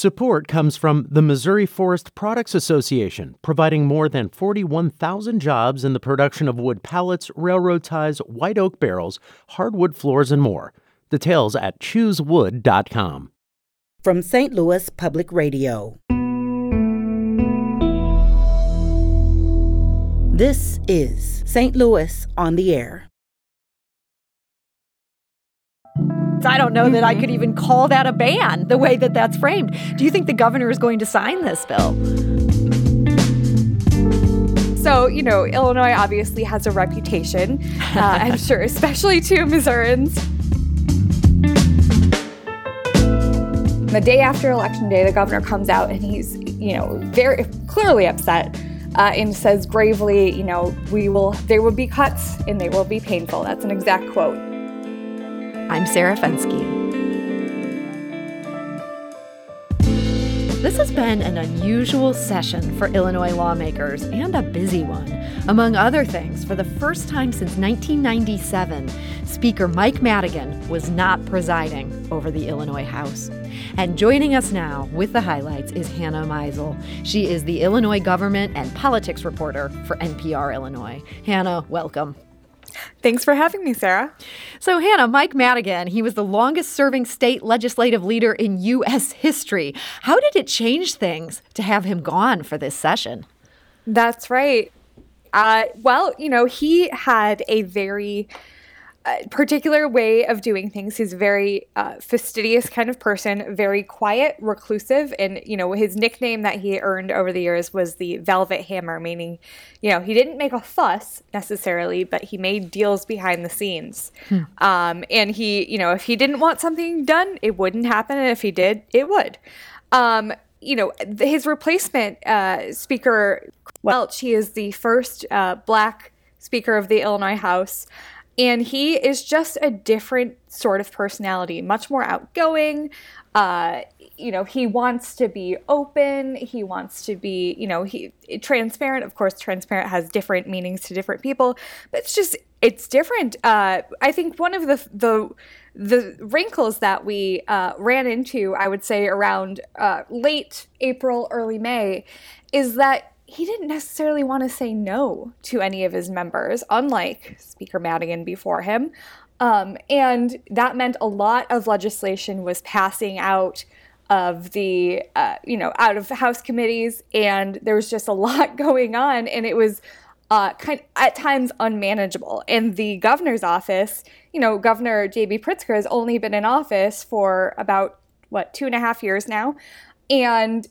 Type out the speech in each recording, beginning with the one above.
Support comes from the Missouri Forest Products Association, providing more than 41,000 jobs in the production of wood pallets, railroad ties, white oak barrels, hardwood floors, and more. Details at choosewood.com. From St. Louis Public Radio. This is St. Louis on the Air. I don't know that I could even call that a ban, the way that that's framed. Do you think the governor is going to sign this bill? So, Illinois obviously has a reputation, I'm sure, especially to Missourians. The day after Election Day, the governor comes out and he's, very clearly upset and says gravely, there will be cuts and they will be painful. That's an exact quote. I'm Sarah Fenske. This has been an unusual session for Illinois lawmakers and a busy one. Among other things, for the first time since 1997, Speaker Mike Madigan was not presiding over the Illinois House. And joining us now with the highlights is Hannah Meisel. She is the Illinois government and politics reporter for NPR Illinois. Hannah, welcome. Thanks for having me, Sarah. So, Hannah, Mike Madigan, he was the longest-serving state legislative leader in U.S. history. How did it change things to have him gone for this session? That's right. He had a very particular way of doing things. He's a very fastidious kind of person, very quiet, reclusive, and, his nickname that he earned over the years was the Velvet Hammer, meaning, he didn't make a fuss necessarily, but he made deals behind the scenes. And he, if he didn't want something done, it wouldn't happen, and if he did, it would. His replacement, Speaker Welch, he is the first Black Speaker of the Illinois House. And he is just a different sort of personality, much more outgoing. He wants to be open. He wants to be, transparent. Of course, transparent has different meanings to different people, but it's different. I think one of the wrinkles that we ran into, I would say around late April, early May, is that he didn't necessarily want to say no to any of his members, unlike Speaker Madigan before him. And that meant a lot of legislation was passing out of the, out of House committees, and there was just a lot going on, and it was at times unmanageable. And the governor's office, Governor J.B. Pritzker has only been in office for about, 2.5 years now. And,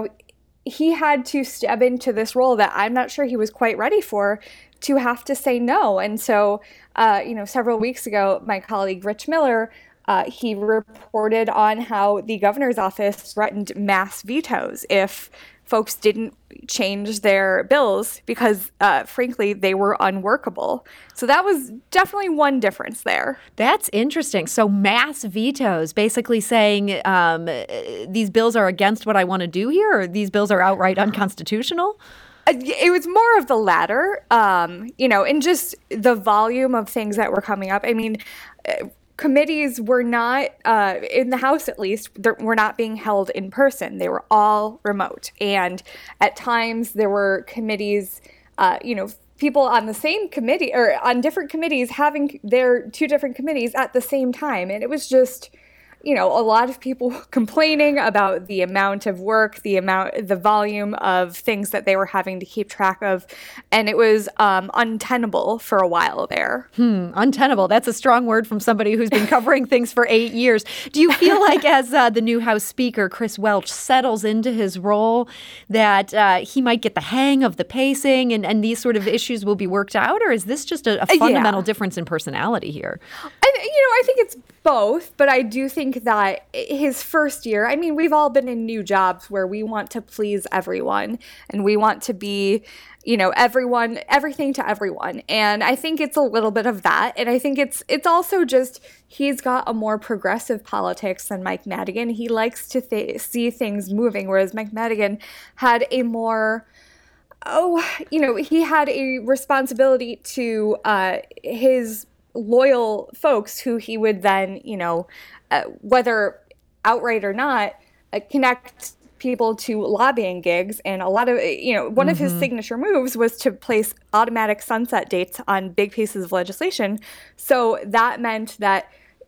he had to step into this role that I'm not sure he was quite ready for, to have to say no. And so, several weeks ago, my colleague Rich Miller, he reported on how the governor's office threatened mass vetoes if folks didn't change their bills because, frankly, they were unworkable. So that was definitely one difference there. That's interesting. So mass vetoes, basically saying these bills are against what I want to do here, or these bills are outright unconstitutional? It was more of the latter, and just the volume of things that were coming up. I mean, committees were not, in the House at least, were not being held in person. They were all remote. And at times there were committees, people on the same committee or on different committees having their two different committees at the same time. And it was just, a lot of people complaining about the amount of work, the volume of things that they were having to keep track of. And it was untenable for a while there. Untenable. That's a strong word from somebody who's been covering things for 8 years. Do you feel like as the new House Speaker, Chris Welch, settles into his role, that he might get the hang of the pacing and these sort of issues will be worked out? Or is this just a fundamental difference in personality here? I think it's both, but I do think that his first year, I mean, we've all been in new jobs where we want to please everyone and we want to be, everything to everyone. And I think it's a little bit of that. And I think it's also just, he's got a more progressive politics than Mike Madigan. He likes to see things moving, whereas Mike Madigan had a more, he had a responsibility to his loyal folks who he would then, whether outright or not, connect people to lobbying gigs. And a lot of, one of his signature moves was to place automatic sunset dates on big pieces of legislation. So that meant that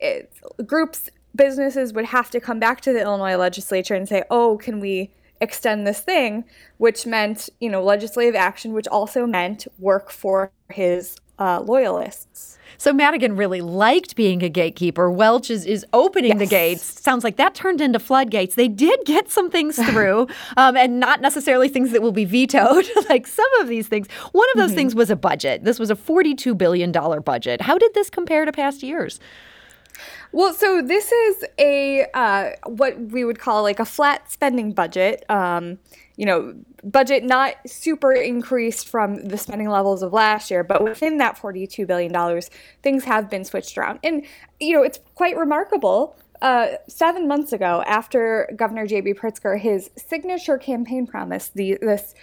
businesses would have to come back to the Illinois legislature and say, oh, can we extend this thing, which meant, legislative action, which also meant work for his loyalists. So Madigan really liked being a gatekeeper. Welch is opening the gates. Sounds like that turned into floodgates. They did get some things through, and not necessarily things that will be vetoed, like some of these things. One of those things was a budget. This was a $42 billion budget. How did this compare to past years? Well, so this is what we would call like a flat spending budget. Budget not super increased from the spending levels of last year, but within that $42 billion, things have been switched around. And, it's quite remarkable. 7 months ago, after Governor J.B. Pritzker, his signature campaign promise, this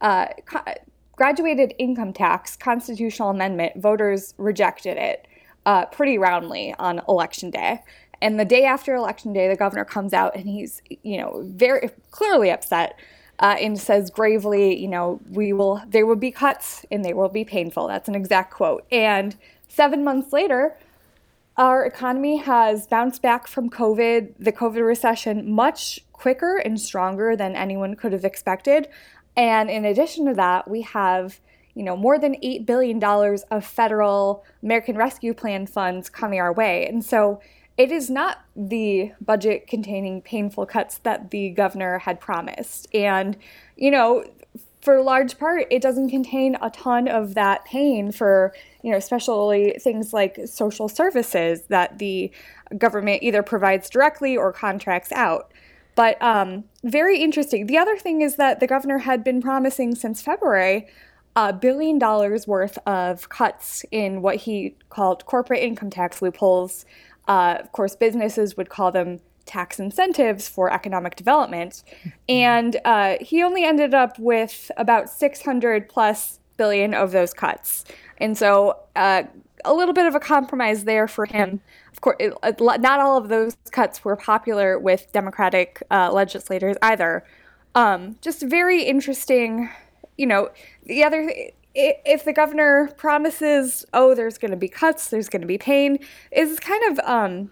graduated income tax constitutional amendment, voters rejected it pretty roundly on Election Day. And the day after Election Day, the governor comes out and he's, very clearly upset. And says gravely, there will be cuts and they will be painful. That's an exact quote. And 7 months later, our economy has bounced back from COVID, the COVID recession, much quicker and stronger than anyone could have expected. And in addition to that, we have, more than $8 billion of federal American Rescue Plan funds coming our way. And so it is not the budget containing painful cuts that the governor had promised. And, for a large part, it doesn't contain a ton of that pain for, especially things like social services that the government either provides directly or contracts out. But very interesting. The other thing is that the governor had been promising since February $1 billion worth of cuts in what he called corporate income tax loopholes. Of course, businesses would call them tax incentives for economic development. And he only ended up with about 600 plus billion of those cuts. And so a little bit of a compromise there for him. Of course, not all of those cuts were popular with Democratic legislators either. Just very interesting, the other if the governor promises, oh, there's going to be cuts, there's going to be pain, is kind of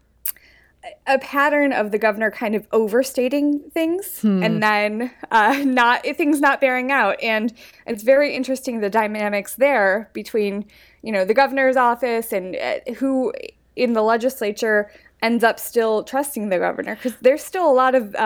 a pattern of the governor kind of overstating things and then things not bearing out. And it's very interesting, the dynamics there between, the governor's office and who in the legislature ends up still trusting the governor, because there's still a lot of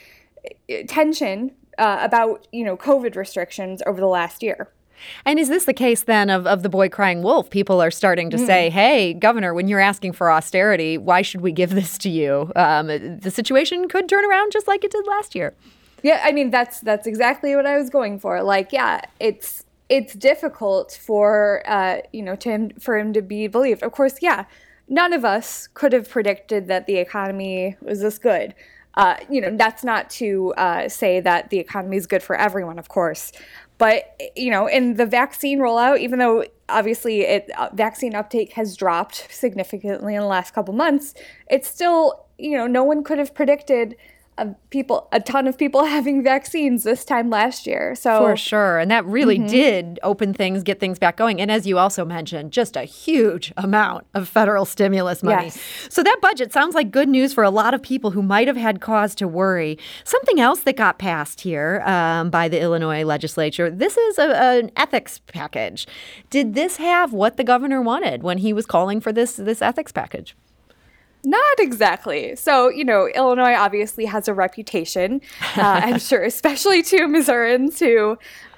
tension about, COVID restrictions over the last year. And is this the case then of the boy crying wolf? People are starting to say, hey, Governor, when you're asking for austerity, why should we give this to you? The situation could turn around just like it did last year. Yeah, I mean, that's exactly what I was going for. Like, yeah, it's difficult for, for him to be believed. Of course, yeah, none of us could have predicted that the economy was this good. That's not to say that the economy is good for everyone, of course. But, in the vaccine rollout, even though obviously vaccine uptake has dropped significantly in the last couple months, it's still, no one could have predicted a ton of people having vaccines this time last year. So for sure. And that really did open things, get things back going. And as you also mentioned, just a huge amount of federal stimulus money. Yes. So that budget sounds like good news for a lot of people who might have had cause to worry. Something else that got passed here by the Illinois legislature, this is an ethics package. Did this have what the governor wanted when he was calling for this ethics package? Not exactly. So, Illinois obviously has a reputation, I'm sure, especially to Missourians who,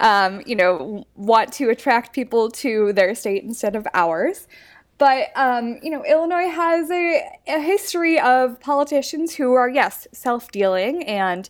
want to attract people to their state instead of ours. But, Illinois has a history of politicians who are, yes, self-dealing and,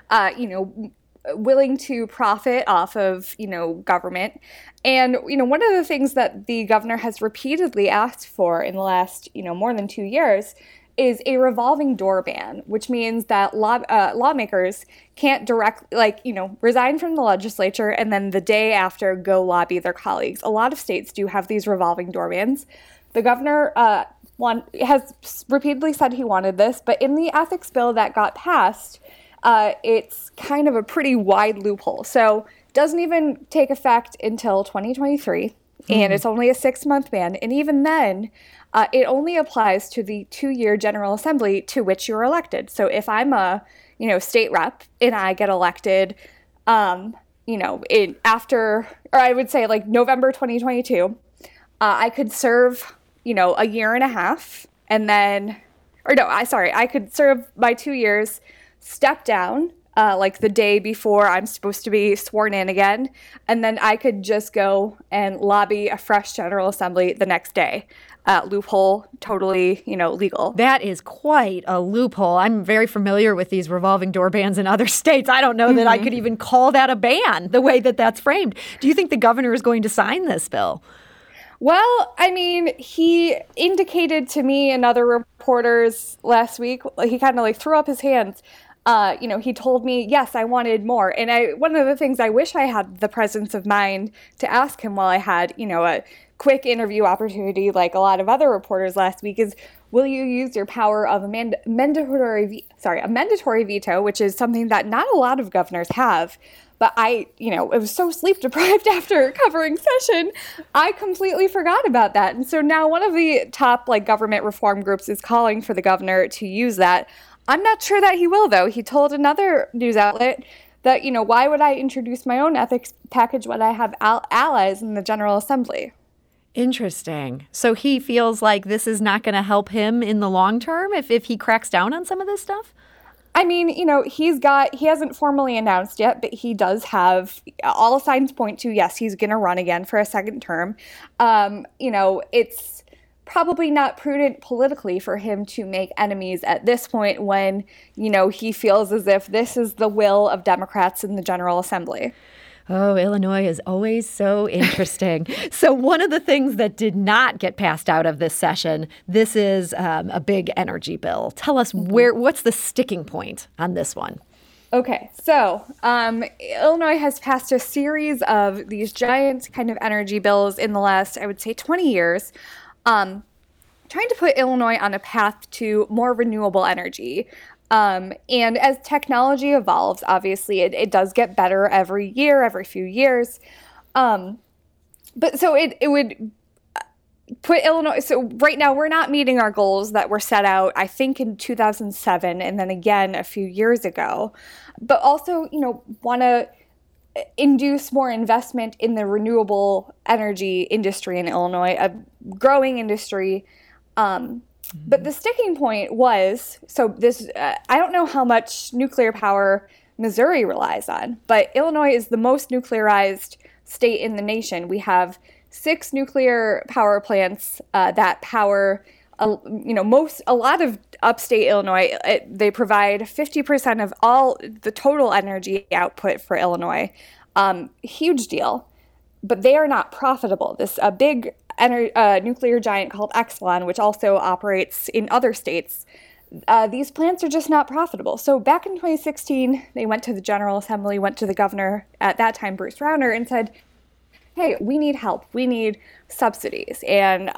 willing to profit off of, government. And, one of the things that the governor has repeatedly asked for in the last, more than 2 years is a revolving door ban, which means that lawmakers can't resign from the legislature and then the day after go lobby their colleagues. A lot of states do have these revolving door bans. The governor has repeatedly said he wanted this, but in the ethics bill that got passed, it's kind of a pretty wide loophole. So doesn't even take effect until 2023, and it's only a 6-month ban. And even then, it only applies to the 2-year General Assembly to which you're elected. So if I'm a, state rep and I get elected, I would say like November 2022, I could serve, a year and a half, and then, I could serve my 2 years, step down, like the day before I'm supposed to be sworn in again, and then I could just go and lobby a fresh General Assembly the next day. Loophole, totally, legal. That is quite a loophole. I'm very familiar with these revolving door bans in other states. I don't know that I could even call that a ban, the way that that's framed. Do you think the governor is going to sign this bill? Well, I mean, he indicated to me and other reporters last week, he kind of like threw up his hands. He told me, yes, I wanted more. And one of the things I wish I had the presence of mind to ask him while I had, a quick interview opportunity like a lot of other reporters last week is, will you use your power of a mandatory veto, which is something that not a lot of governors have. But I was so sleep deprived after covering session, I completely forgot about that. And so now one of the top government reform groups is calling for the governor to use that. I'm not sure that he will, though. He told another news outlet that, why would I introduce my own ethics package when I have allies in the General Assembly? Interesting. So he feels like this is not going to help him in the long term if he cracks down on some of this stuff? I mean, he hasn't formally announced yet, but he does have, all signs point to, yes, he's going to run again for a second term. It's probably not prudent politically for him to make enemies at this point when, he feels as if this is the will of Democrats in the General Assembly. Oh, Illinois is always so interesting. So one of the things that did not get passed out of this session, this is a big energy bill. Tell us what's the sticking point on this one? Okay, so Illinois has passed a series of these giant kind of energy bills in the last, I would say, 20 years, trying to put Illinois on a path to more renewable energy. And as technology evolves, obviously, it does get better every year, every few years. But so it would put Illinois, so right now we're not meeting our goals that were set out, I think, in 2007 and then again a few years ago. But also, want to induce more investment in the renewable energy industry in Illinois, a growing industry. But the sticking point was, so this, I don't know how much nuclear power Missouri relies on, but Illinois is the most nuclearized state in the nation. We have 6 nuclear power plants that power, a lot of upstate Illinois. They provide 50% of all the total energy output for Illinois. Huge deal. But they are not profitable. This a big nuclear giant called Exelon, which also operates in other states, these plants are just not profitable. So back in 2016, they went to the General Assembly, went to the governor at that time, Bruce Rauner, and said, hey, we need help. We need subsidies. And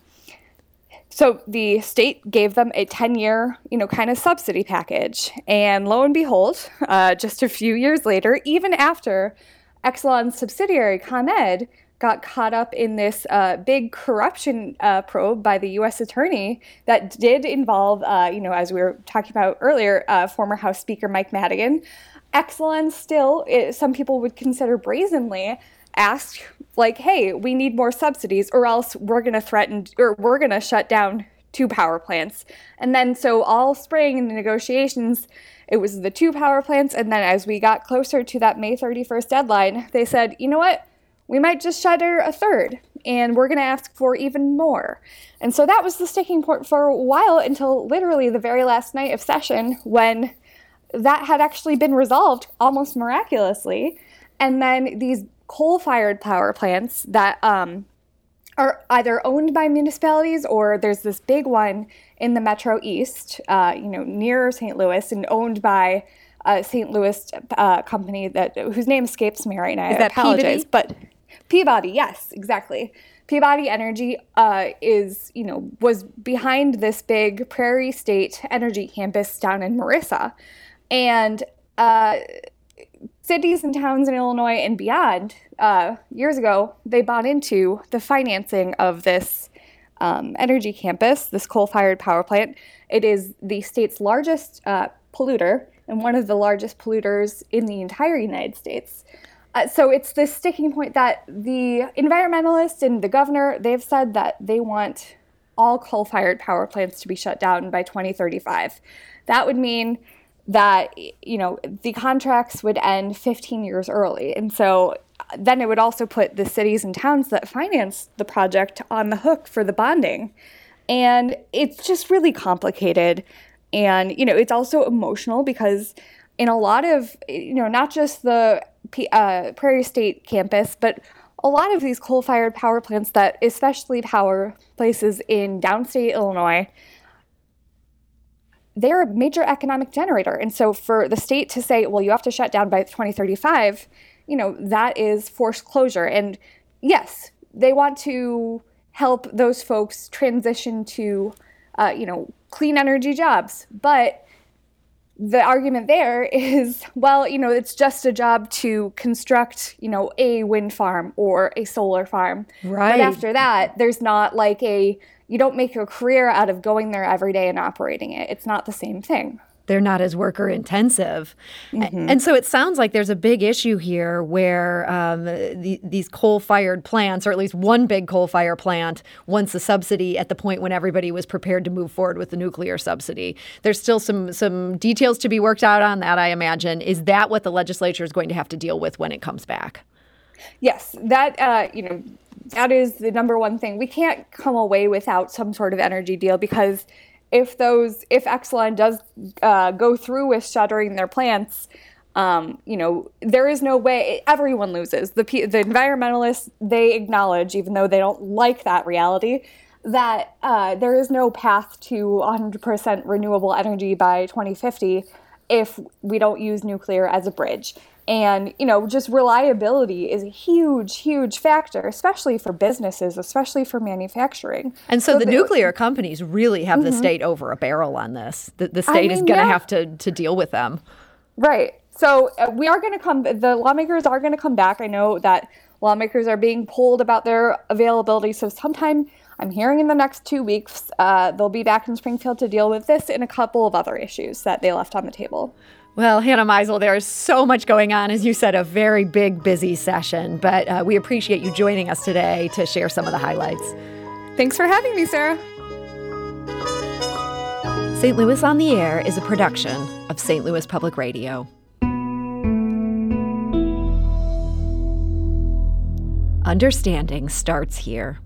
so the state gave them a 10-year, kind of subsidy package. And lo and behold, just a few years later, even after Exelon's subsidiary, ComEd, got caught up in this big corruption probe by the U.S. attorney that did involve, as we were talking about earlier, former House Speaker Mike Madigan. Exelon still, some people would consider brazenly, asked, hey, we need more subsidies or else we're going to threaten or we're going to shut down 2 power plants. And then so all spring in the negotiations, it was the 2 power plants. And then as we got closer to that May 31st deadline, they said, you know what? We might just shutter a 3rd, and we're going to ask for even more. And so that was the sticking point for a while until literally the very last night of session when that had actually been resolved almost miraculously. And then these coal-fired power plants that are either owned by municipalities or there's this big one in the Metro East, near St. Louis and owned by a St. Louis company whose name escapes me right now. Is that I apologize, Peabody? but Peabody, yes, exactly. Peabody Energy was behind this big Prairie State Energy campus down in Marissa. And cities and towns in Illinois and beyond, years ago, they bought into the financing of this energy campus, this coal-fired power plant. It is the state's largest polluter and one of the largest polluters in the entire United States. So it's this sticking point that the environmentalists and the governor, they've said that they want all coal-fired power plants to be shut down by 2035. That would mean that, the contracts would end 15 years early. And so then it would also put the cities and towns that finance the project on the hook for the bonding. And it's just really complicated. And, it's also emotional because in a lot of, not just the Prairie State campus, but a lot of these coal-fired power plants that especially power places in downstate Illinois, they're a major economic generator. And so for the state to say, well, you have to shut down by 2035, that is forced closure. And yes, they want to help those folks transition to, clean energy jobs. But the argument there is, well, it's just a job to construct, a wind farm or a solar farm. Right. But after that, there's not you don't make a career out of going there every day and operating it. It's not the same thing. They're not as worker intensive. Mm-hmm. And so it sounds like there's a big issue here where these coal-fired plants, or at least one big coal-fired plant, wants a subsidy at the point when everybody was prepared to move forward with the nuclear subsidy. There's still some details to be worked out on that, I imagine. Is that what the legislature is going to have to deal with when it comes back? Yes, that is the number one thing. We can't come away without some sort of energy deal because if Exelon does go through with shuttering their plants, there is no way. Everyone loses. The environmentalists, they acknowledge, even though they don't like that reality, that there is no path to 100% renewable energy by 2050 if we don't use nuclear as a bridge. And, just reliability is a huge, huge factor, especially for businesses, especially for manufacturing. And so the nuclear companies really have the state over a barrel on this. The state is going to have to deal with them. Right. So the lawmakers are going to come back. I know that lawmakers are being polled about their availability. So sometime, I'm hearing in the next 2 weeks, they'll be back in Springfield to deal with this and a couple of other issues that they left on the table. Well, Hannah Meisel, there is so much going on, as you said, a very big, busy session. But we appreciate you joining us today to share some of the highlights. Thanks for having me, Sarah. St. Louis on the Air is a production of St. Louis Public Radio. Understanding starts here.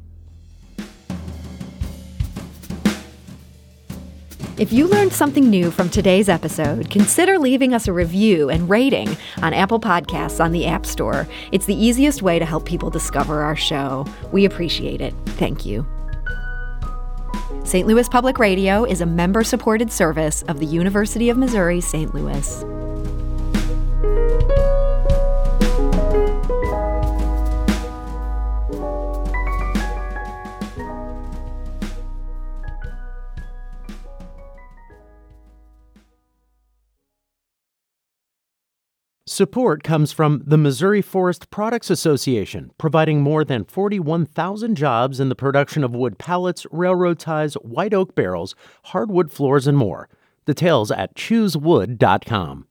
If you learned something new from today's episode, consider leaving us a review and rating on Apple Podcasts on the App Store. It's the easiest way to help people discover our show. We appreciate it. Thank you. St. Louis Public Radio is a member-supported service of the University of Missouri, St. Louis. Support comes from the Missouri Forest Products Association, providing more than 41,000 jobs in the production of wood pallets, railroad ties, white oak barrels, hardwood floors, and more. Details at choosewood.com.